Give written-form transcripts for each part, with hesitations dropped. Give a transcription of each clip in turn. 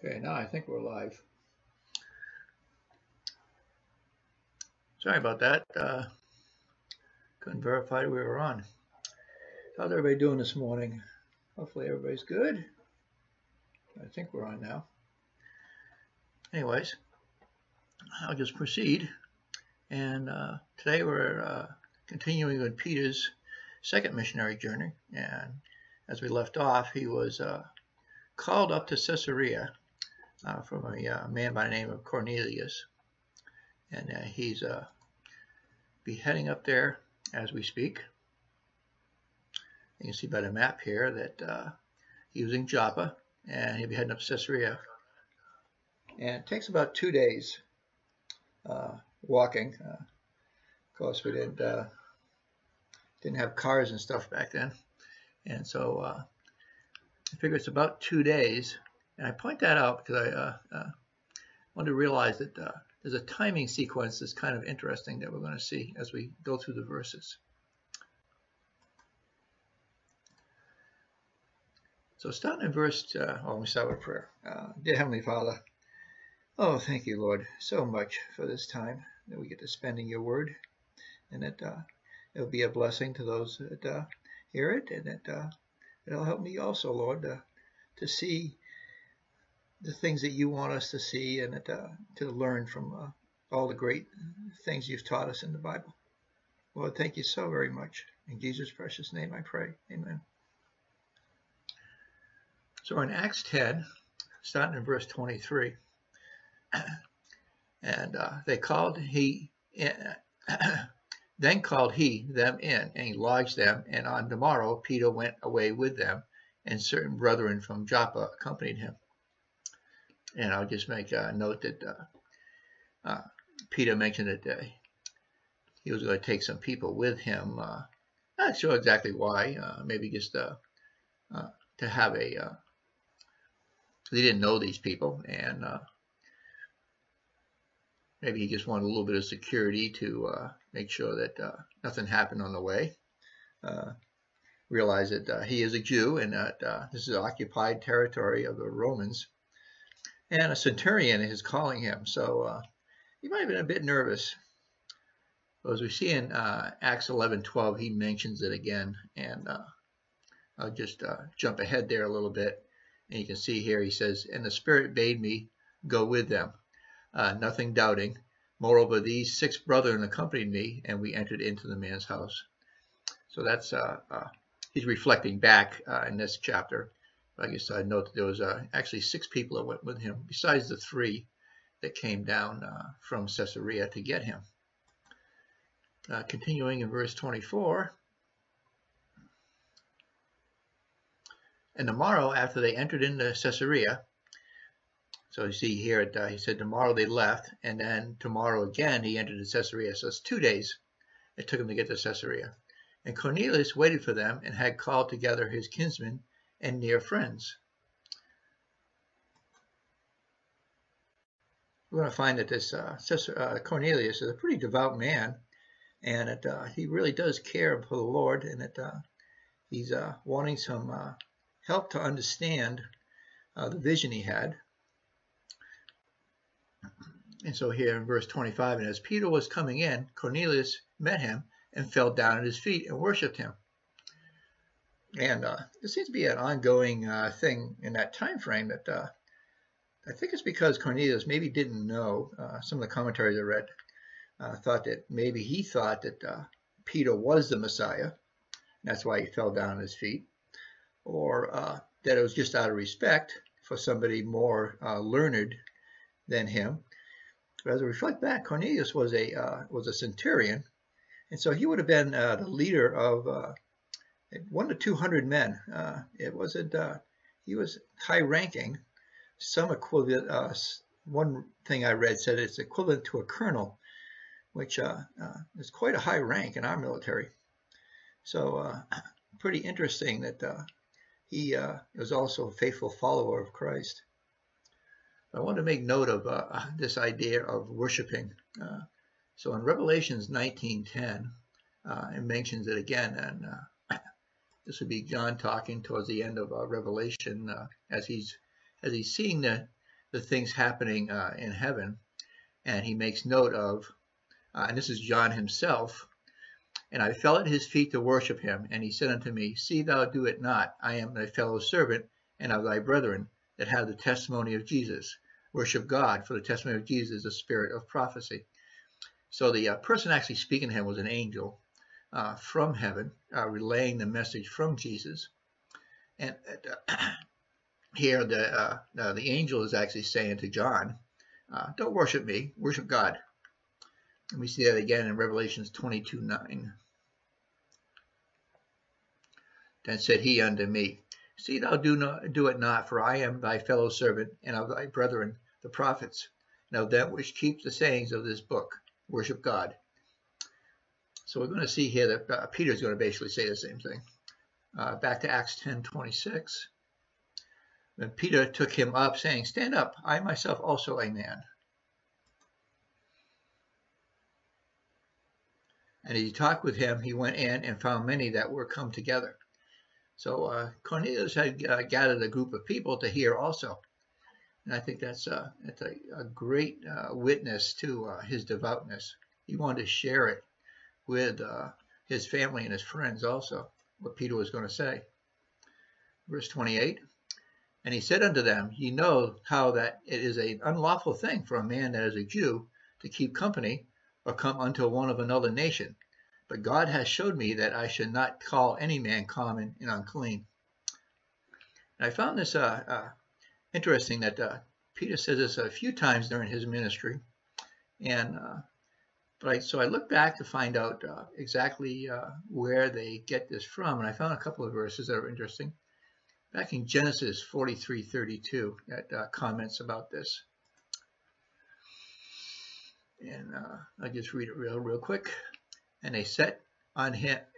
Okay, now I think we're live. Sorry about that. Couldn't verify we were on. How's everybody doing this morning? Hopefully everybody's good. I think we're on now. Anyways, I'll just proceed. And today we're continuing with Peter's second missionary journey. And as we left off, he was called up to Caesarea from a man by the name of Cornelius. And he's be heading up there as we speak. You can see by the map here that he was in Joppa, and he'll be heading up to Caesarea. And it takes about 2 days walking. Of course, we didn't have cars and stuff back then, and so I figure it's about 2 days. And I point that out because I want to realize that there's a timing sequence that's kind of interesting that we're going to see as we go through the verses. So starting in verse, let me start with prayer. Dear Heavenly Father, oh, thank you, Lord, so much for this time that we get to spend in your word, and that it'll be a blessing to those that hear it, and that it'll help me also, Lord, to see the things that you want us to see, and that, to learn from all the great things you've taught us in the Bible. Lord, thank you so very much. In Jesus' precious name I pray. Amen. So in Acts 10, starting in verse 23, and then called he them in, and he lodged them, and on the morrow Peter went away with them, and certain brethren from Joppa accompanied him. And I'll just make a note that Peter mentioned that he was going to take some people with him. Not sure exactly why, maybe just to have a... They didn't know these people, and maybe he just wanted a little bit of security to make sure that nothing happened on the way. Realize that he is a Jew, and that this is occupied territory of the Romans. And a centurion is calling him, so he might have been a bit nervous. But as we see in Acts 11:12, he mentions it again, and I'll just jump ahead there a little bit. And you can see here he says, and the Spirit bade me go with them, nothing doubting. Moreover, these 6 brethren accompanied me, and we entered into the man's house. So that's he's reflecting back in this chapter. I guess I'd note that there was actually 6 people that went with him, besides the 3 that came down from Caesarea to get him. Continuing in verse 24. And the morrow after they entered into Caesarea, so you see here, he said tomorrow they left, and then tomorrow again he entered into Caesarea. So it's 2 days it took him to get to Caesarea. And Cornelius waited for them and had called together his kinsmen and near friends. We're going to find that this Cornelius is a pretty devout man, and that he really does care for the Lord, and that he's wanting some help to understand the vision he had. And so here in verse 25, and as Peter was coming in, Cornelius met him and fell down at his feet and worshipped him. And there seems to be an ongoing thing in that time frame that I think it's because Cornelius maybe didn't know. Some of the commentaries I read thought that maybe he thought that Peter was the Messiah. That's why he fell down at his feet. Or that it was just out of respect for somebody more learned than him. But as I reflect back, Cornelius was a centurion, and so he would have been the leader of 1 to 200 men. It wasn't. He was high-ranking. Some equivalent. One thing I read said it's equivalent to a colonel, which is quite a high rank in our military. So pretty interesting that he was also a faithful follower of Christ. I want to make note of this idea of worshiping. So in Revelations 19:10, it mentions it again, and this would be John talking towards the end of Revelation as he's seeing the the things happening in heaven, and he makes note of, and this is John himself, and I fell at his feet to worship him, and he said unto me, See thou do it not. I am thy fellow servant and of thy brethren that have the testimony of Jesus. Worship God, for the testimony of Jesus is the spirit of prophecy. So the person actually speaking to him was an angel from heaven, relaying the message from Jesus. And here the angel is actually saying to John, don't worship me, worship God. And we see that again in Revelations 22:9. Then said he unto me, See thou do it not, for I am thy fellow servant and of thy brethren the prophets, and of them which keep the sayings of this book. Worship God. So we're going to see here that Peter's going to basically say the same thing. Back to Acts 10:26. Then Peter took him up, saying, Stand up, I myself also a man. And as he talked with him, he went in and found many that were come together. So Cornelius had gathered a group of people to hear also. And I think that's a great witness to his devoutness. He wanted to share it with his family and his friends also, what Peter was going to say. Verse 28, And he said unto them, Ye know how that it is an unlawful thing for a man that is a Jew to keep company or come unto one of another nation. But God has showed me that I should not call any man common and unclean. And I found this interesting that Peter says this a few times during his ministry. And so I looked back to find out exactly where they get this from. And I found a couple of verses that are interesting. Back in Genesis 43:32, that comments about this. And I'll just read it real quick. And they set on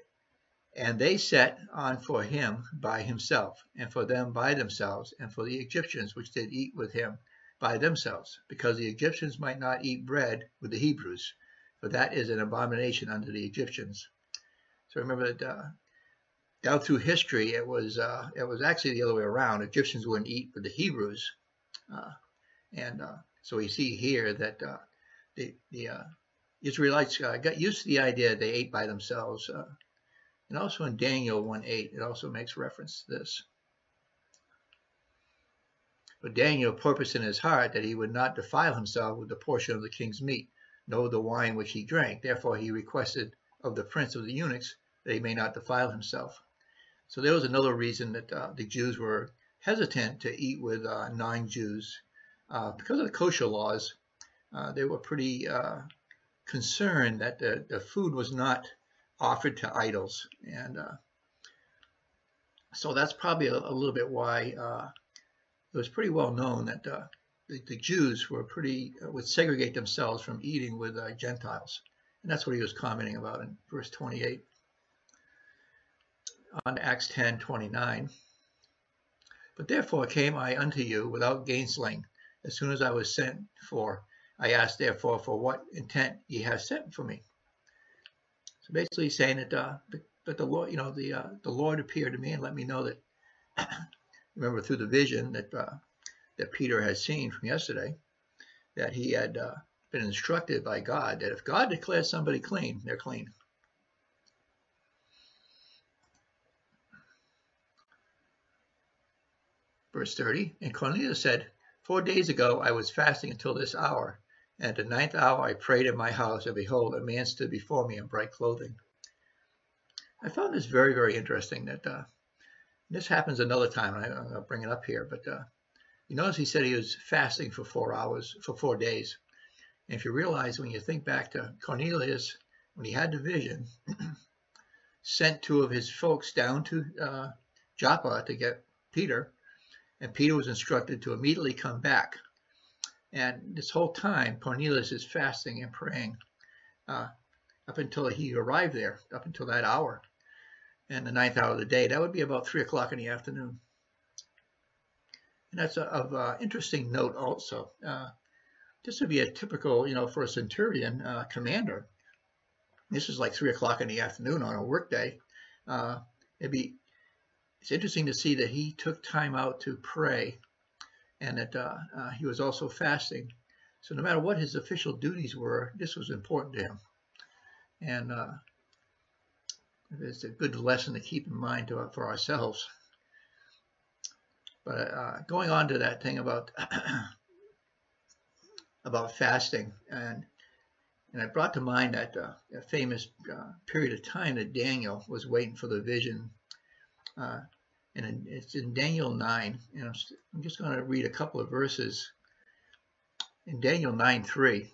for him by himself, and for them by themselves, and for the Egyptians which did eat with him by themselves, because the Egyptians might not eat bread with the Hebrews, for that is an abomination unto the Egyptians. So remember that down through history, it was actually the other way around. Egyptians wouldn't eat with the Hebrews, so we see here that the Israelites got used to the idea they ate by themselves. And also in Daniel 1:8, it also makes reference to this. But Daniel purposed in his heart that he would not defile himself with the portion of the king's meat, nor the wine which he drank. Therefore he requested of the prince of the eunuchs that he may not defile himself. So there was another reason that the Jews were hesitant to eat with non-Jews. Because of the kosher laws, they were pretty concerned that the food was not offered to idols, and so that's probably a little bit why it was pretty well known that the Jews would segregate themselves from eating with Gentiles, and that's what he was commenting about in verse 28. On Acts 10:29. But therefore came I unto you without gainslaying, as soon as I was sent for. I asked therefore for what intent ye have sent for me. So basically saying that the Lord, the Lord appeared to me and let me know that, remember through the vision that Peter had seen from yesterday, that he had been instructed by God that if God declares somebody clean, they're clean. Verse 30, And Cornelius said, 4 days ago I was fasting until this hour, and at the 9th hour I prayed in my house, and behold, a man stood before me in bright clothing. I found this very, very interesting that this happens another time, and I'm going to bring it up here, but you notice he said he was fasting for 4 days. And if you realize, when you think back to Cornelius, when he had the vision, sent 2 of his folks down to Joppa to get Peter, and Peter was instructed to immediately come back. And this whole time, Cornelius is fasting and praying up until he arrived there, up until that hour. And the 9th hour of the day, that would be about 3 o'clock in the afternoon. And that's of interesting note also. This would be a typical, for a centurion commander. This is like 3 o'clock in the afternoon on a work day. It's interesting to see that he took time out to pray and that he was also fasting. So no matter what his official duties were, this was important to him. And it's a good lesson to keep in mind for ourselves. But going on to that thing about about fasting, and I brought to mind that a famous period of time that Daniel was waiting for the vision, and it's in Daniel 9. And I'm just going to read a couple of verses in Daniel 9:3.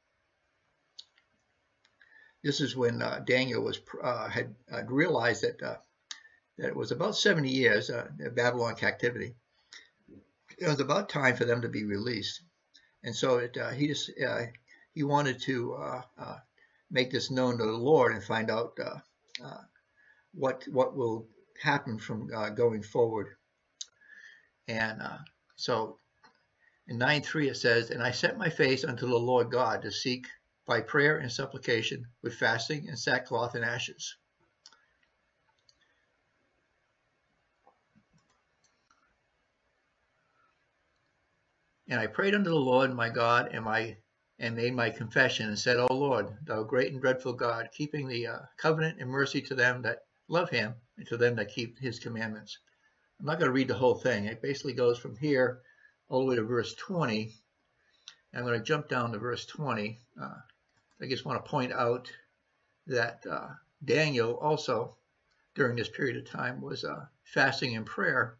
This is when Daniel had realized that it was about 70 years Babylon captivity. It was about time for them to be released, and so he wanted to make this known to the Lord and find out what will happen from going forward. And so in 9:3 it says, "And I set my face unto the Lord God to seek by prayer and supplication with fasting and sackcloth and ashes." "And I prayed unto the Lord my God, and made my confession, and said, O Lord, thou great and dreadful God, keeping the covenant and mercy to them that love him, and to them that keep his commandments." I'm not going to read the whole thing. It basically goes from here all the way to verse 20. I'm going to jump down to verse 20. I just want to point out that Daniel also, during this period of time, was fasting and prayer.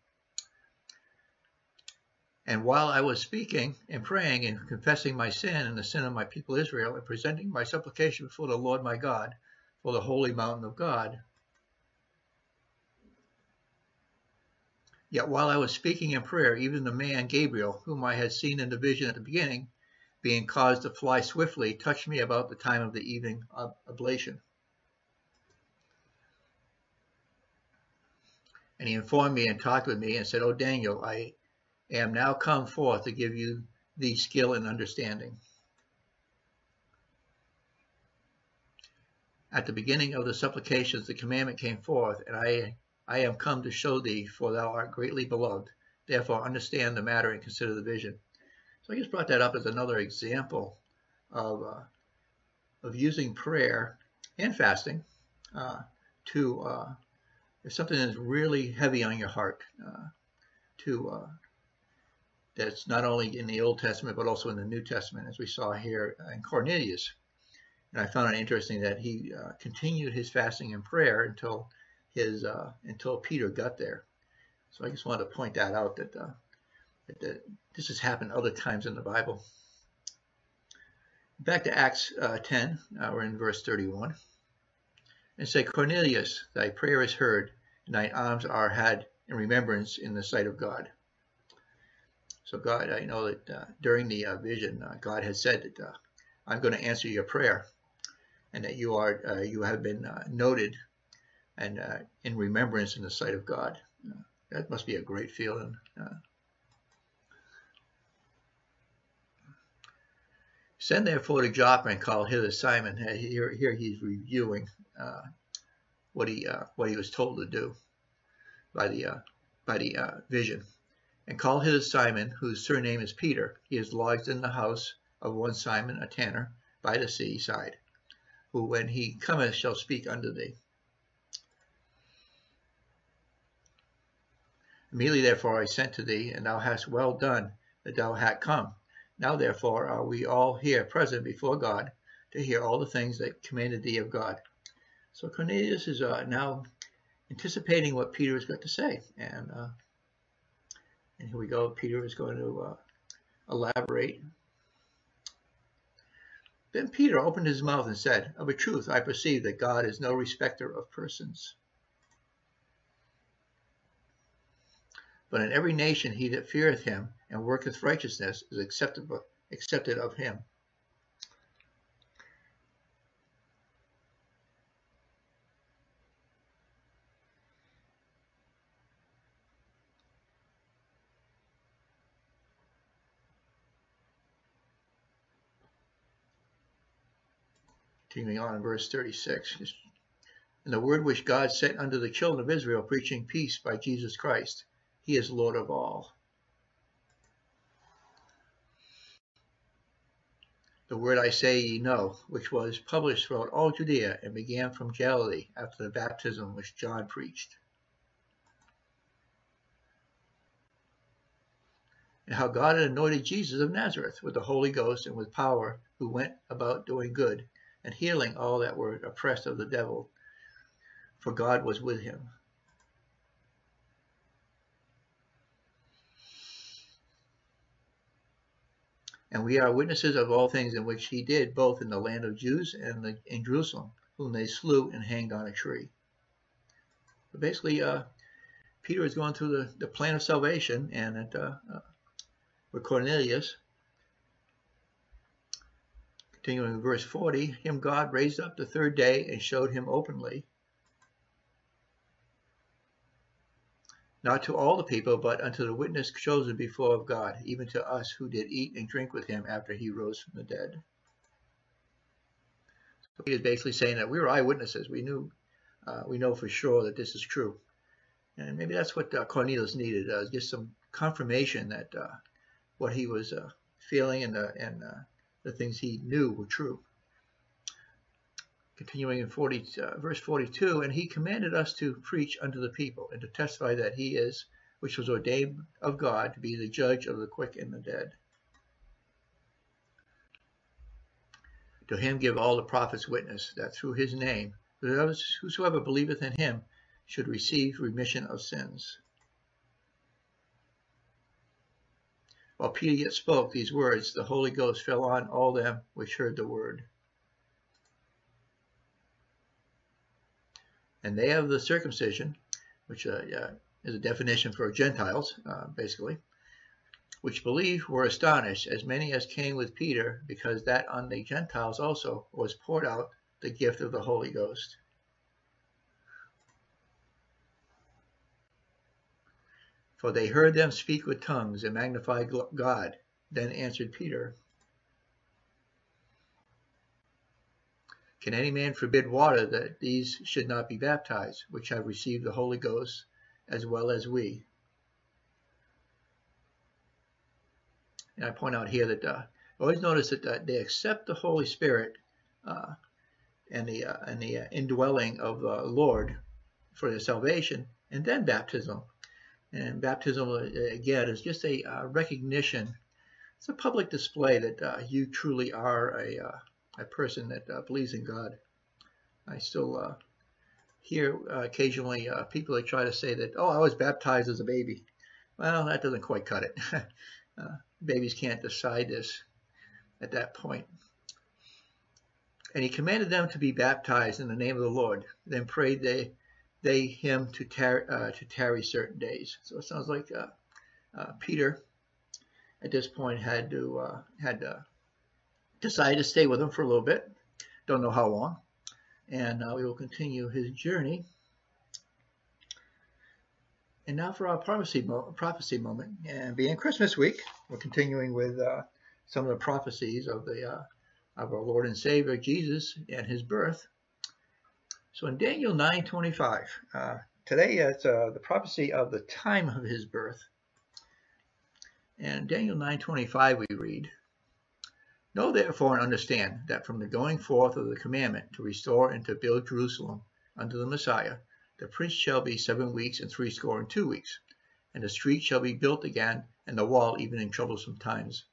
"And while I was speaking and praying and confessing my sin and the sin of my people Israel, and presenting my supplication before the Lord my God for the holy mountain of God, yet while I was speaking in prayer, even the man Gabriel, whom I had seen in the vision at the beginning, being caused to fly swiftly, touched me about the time of the evening oblation. And he informed me and talked with me and said, O Daniel, I am now come forth to give you thee skill and understanding. At the beginning of the supplications, the commandment came forth, and I am come to show thee, for thou art greatly beloved. Therefore understand the matter and consider the vision." So I just brought that up as another example of using prayer and fasting to, if something is really heavy on your heart, that's not only in the Old Testament but also in the New Testament, as we saw here in Cornelius. And I found it interesting that he continued his fasting and prayer until Peter got there. So I just wanted to point that out, that this has happened other times in the Bible. Back to Acts 10, we're in verse 31. "And say, Cornelius, thy prayer is heard, and thine alms are had in remembrance in the sight of God." So God, I know that during the vision, God has said that I'm going to answer your prayer, and that you have been noted and in remembrance in the sight of God. That must be a great feeling. "Send therefore to Joppa and call hither Simon." Here he's reviewing what he was told to do by the vision. "And call hither Simon, whose surname is Peter. He is lodged in the house of one Simon, a tanner, by the sea side, who when he cometh shall speak unto thee." "Immediately therefore I sent to thee, and thou hast well done that thou hast come. Now therefore are we all here present before God to hear all the things that commanded thee of God." So Cornelius is now anticipating what Peter has got to say, and here we go. Peter is going to elaborate. "Then Peter opened his mouth and said, Of a truth I perceive that God is no respecter of persons, but in every nation he that feareth him and worketh righteousness is accepted of him." Continuing on in verse 36. "And the word which God sent unto the children of Israel, preaching peace by Jesus Christ, he is Lord of all." The word I say ye know, which was published throughout all Judea, and began from Galilee after the baptism which John preached. And how God had anointed Jesus of Nazareth with the Holy Ghost and with power, who went about doing good and healing all that were oppressed of the devil, for God was with him. And we are witnesses of all things in which he did, both in the land of Jews and in Jerusalem, whom they slew and hanged on a tree. But basically, Peter is going through the plan of salvation, and with Cornelius, continuing in verse 40, him God raised up the third day and showed him openly, not to all the people, but unto the witness chosen before of God, even to us who did eat and drink with him after he rose from the dead. So he is basically saying that we were eyewitnesses. We know for sure that this is true. And maybe that's what Cornelius needed, just some confirmation that what he was feeling and the things he knew were true. Continuing in verse 42, and he commanded us to preach unto the people and to testify that he is, which was ordained of God to be the judge of the quick and the dead. To him give all the prophets witness that through his name, whosoever believeth in him should receive remission of sins. While Peter yet spoke these words, the Holy Ghost fell on all them which heard the word. And they of the circumcision, which is a definition for Gentiles, basically, which believed were astonished, as many as came with Peter, because that on the Gentiles also was poured out the gift of the Holy Ghost. For they heard them speak with tongues and magnify God. Then answered Peter, can any man forbid water that these should not be baptized, which have received the Holy Ghost, as well as we? And I point out here that always notice that they accept the Holy Spirit and the indwelling of the Lord for their salvation, and then baptism. And baptism, again, is just a recognition. It's a public display that you truly are a person that believes in God. I still hear occasionally people that try to say that, oh, I was baptized as a baby. Well, that doesn't quite cut it. Babies can't decide this at that point. And he commanded them to be baptized in the name of the Lord. Then prayed they him to tarry certain days. So it sounds like Peter at this point had decided to stay with him for a little bit. Don't know how long. And we will continue his journey. And now for our prophecy moment. And being Christmas week, we're continuing with some of the prophecies of our Lord and Savior Jesus and his birth. So in Daniel 9:25, today it's the prophecy of the time of his birth. And in Daniel 9:25 we read, know therefore and understand that from the going forth of the commandment to restore and to build Jerusalem unto the Messiah, the prince shall be 7 weeks and 62 weeks, and the street shall be built again, and the wall even in troublesome times.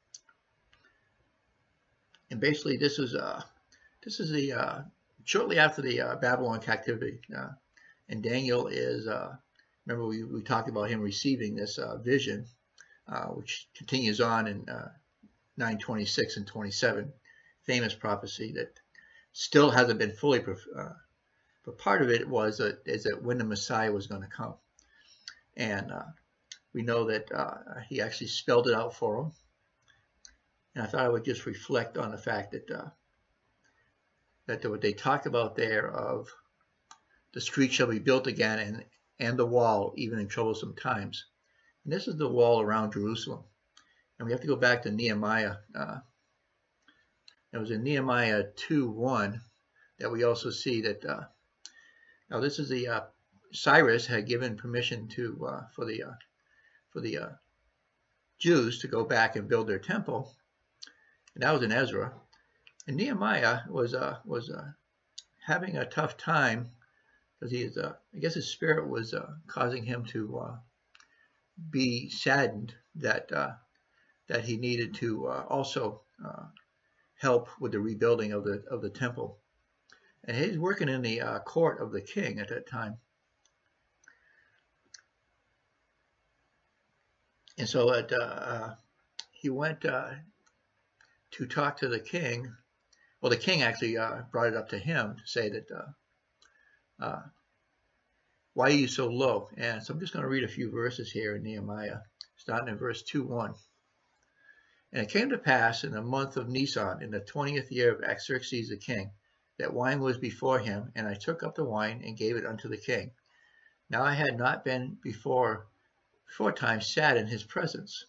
And basically, this is the shortly after the Babylon captivity, and Daniel is remember we talked about him receiving this vision, which continues on in 9:26 and 27, famous prophecy that still hasn't been fully. But part of it is that when the Messiah was going to come, and we know that he actually spelled it out for them. And I thought I would just reflect on the fact that what they talk about there of the street shall be built again and the wall even in troublesome times. And this is the wall around Jerusalem. And we have to go back to Nehemiah. It was in Nehemiah 2:1 that we also see that now this is the Cyrus had given permission for the Jews to go back and build their temple. And that was in Ezra. And Nehemiah was having a tough time because he is, I guess his spirit was causing him to be saddened that he needed to also help with the rebuilding of the temple. And he's working in the court of the king at that time. And so he went to talk to the king. Well, the king actually brought it up to him to say that, why are you so low? And so I'm just going to read a few verses here in Nehemiah, starting in verse 2:1. And it came to pass in the month of Nisan, in the 20th year of Artaxerxes the king, that wine was before him, and I took up the wine and gave it unto the king. Now I had not been before time sad in his presence.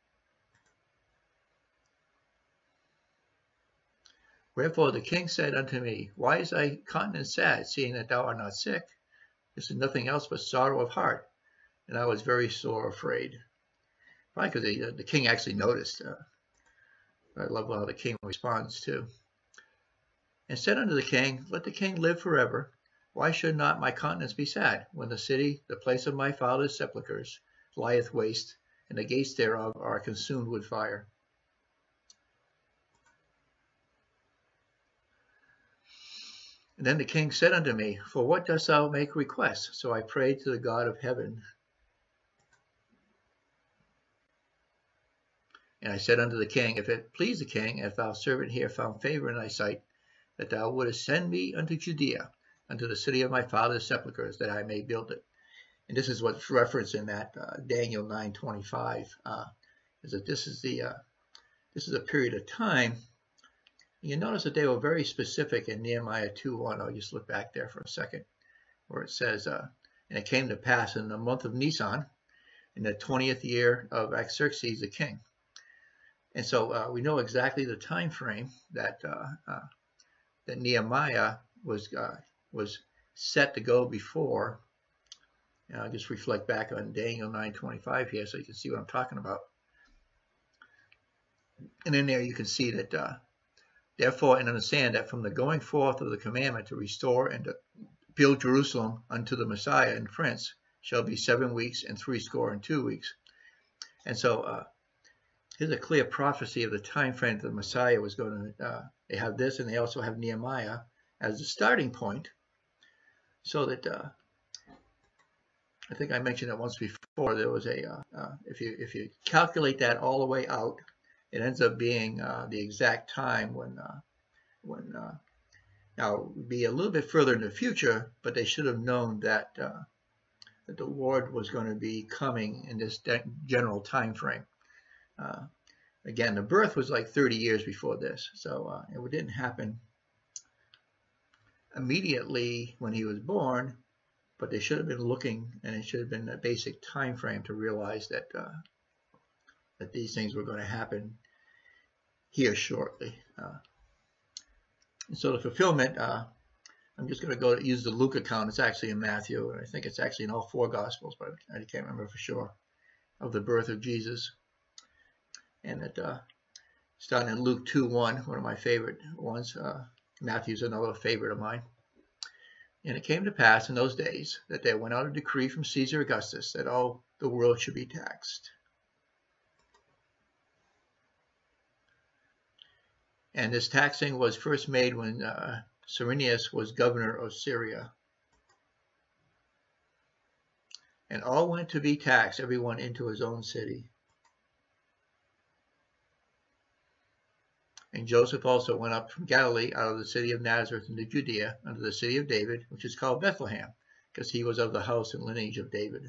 Wherefore the king said unto me, Why is thy countenance sad, seeing that thou art not sick? This is nothing else but sorrow of heart. And I was very sore afraid. Probably because the king actually noticed. I love how the king responds too. And said unto the king, Let the king live forever. Why should not my countenance be sad, when the city, the place of my father's sepulchres, lieth waste, and the gates thereof are consumed with fire? And then the king said unto me, For what dost thou make request? So I prayed to the God of heaven. And I said unto the king, If it please the king, if thou servant here found favor in thy sight, that thou wouldest send me unto Judea, unto the city of my father's sepulchres, that I may build it. And this is what's referenced in that Daniel 9:25, is that this is a period of time. You notice that they were very specific in Nehemiah 2:1. I'll just look back there for a second, where it says, and it came to pass in the month of Nisan, in the 20th year of Artaxerxes the king. And so we know exactly the time frame that that Nehemiah was set to go before. And I'll just reflect back on Daniel 9:25 here, so you can see what I'm talking about. And in there you can see that, therefore, and understand that from the going forth of the commandment to restore and to build Jerusalem unto the Messiah and Prince shall be 7 weeks and 62 weeks. And so here's a clear prophecy of the time frame that the Messiah was going to. They have this, and they also have Nehemiah as the starting point, so that I think I mentioned it once before. There was a if you calculate that all the way out, it ends up being the exact time when now it would be a little bit further in the future, but they should have known that that the Lord was going to be coming in this general time frame. Again, the birth was like 30 years before this, so it didn't happen immediately when he was born, but they should have been looking, and it should have been a basic time frame to realize that that these things were going to happen here shortly. And so the fulfillment, I'm just going to use the Luke account. It's actually in Matthew, and I think it's actually in all 4 Gospels, but I can't remember for sure, of the birth of Jesus. And it starting in Luke 2:1, one of my favorite ones. Matthew's another favorite of mine. And it came to pass in those days that there went out a decree from Caesar Augustus that all the world should be taxed. And this taxing was first made when Cyrenius was governor of Syria. And all went to be taxed, everyone into his own city. And Joseph also went up from Galilee out of the city of Nazareth into Judea, unto the city of David, which is called Bethlehem, because he was of the house and lineage of David,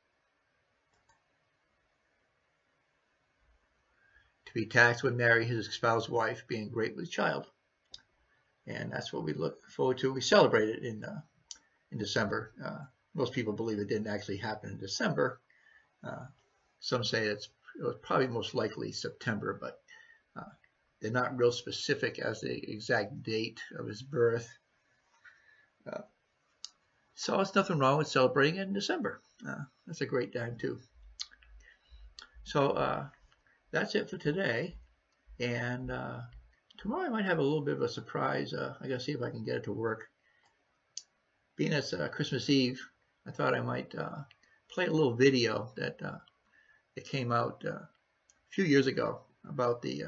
to be taxed with Mary, his espoused wife, being great with child. And that's what we look forward to. We celebrate it in December. Most people believe it didn't actually happen in December. Some say it was probably most likely September, but they're not real specific as the exact date of his birth. So there's nothing wrong with celebrating it in December. That's a great time too. So that's it for today. And tomorrow I might have a little bit of a surprise. I gotta see if I can get it to work. Being it's Christmas Eve, I thought I might play a little video that it came out a few years ago about the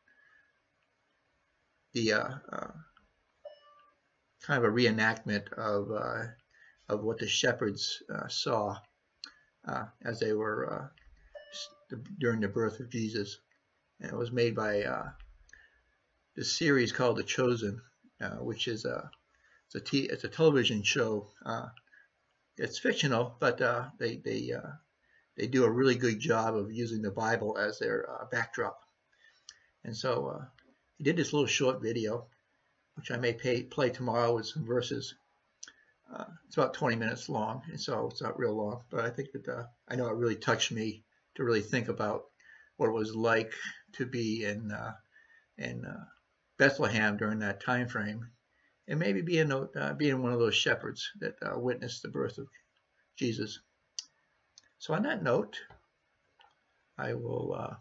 kind of a reenactment of what the shepherds saw as they were during the birth of Jesus. And it was made by this series called The Chosen, which is it's a television show. It's fictional, but they do a really good job of using the Bible as their backdrop. And so he did this little short video, which I may play tomorrow with some verses. It's about 20 minutes long, and so it's not real long, but I think that I know it really touched me to really think about what it was like to be in Bethlehem during that time frame, and maybe being one of those shepherds that witnessed the birth of Jesus. So on that note, I will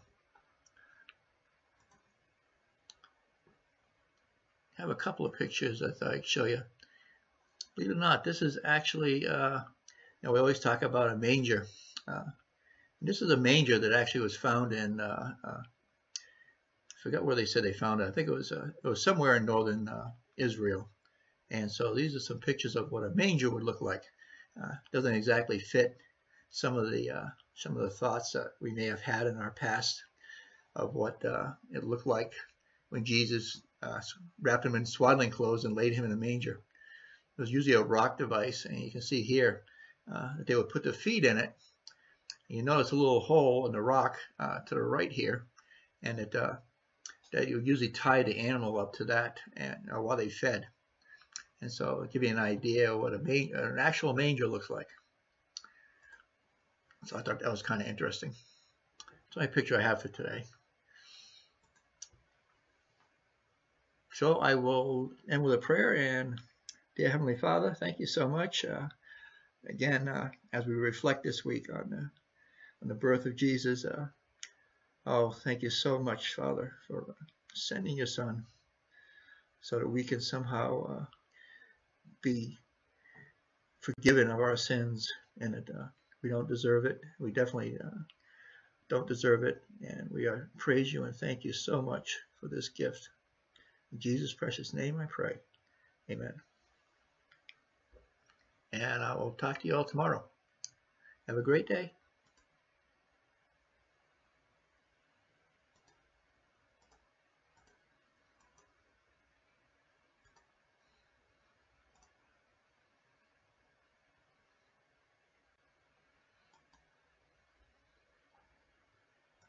have a couple of pictures I thought I'd show you. Believe it or not, this is actually, we always talk about a manger. This is a manger that actually was found in, I forgot where they said they found it. I think it was somewhere in northern Israel. And so these are some pictures of what a manger would look like. Doesn't exactly fit some of the thoughts that we may have had in our past of what it looked like when Jesus wrapped him in swaddling clothes and laid him in a manger. It was usually a rock device, and you can see here that they would put the feet in it. You notice a little hole in the rock to the right here, and that you would usually tie the animal up to that, and while they fed. And so it'll give you an idea of what an actual manger looks like. So I thought that was kind of interesting. That's my picture I have for today. So I will end with a prayer. And dear Heavenly Father, thank you so much. Again, as we reflect this week on the birth of Jesus, thank you so much, Father, for sending your Son so that we can somehow be forgiven of our sins, and that we don't deserve it. We definitely don't deserve it, and we praise you and thank you so much for this gift. In Jesus' precious name I pray. Amen. And I will talk to you all tomorrow. Have a great day.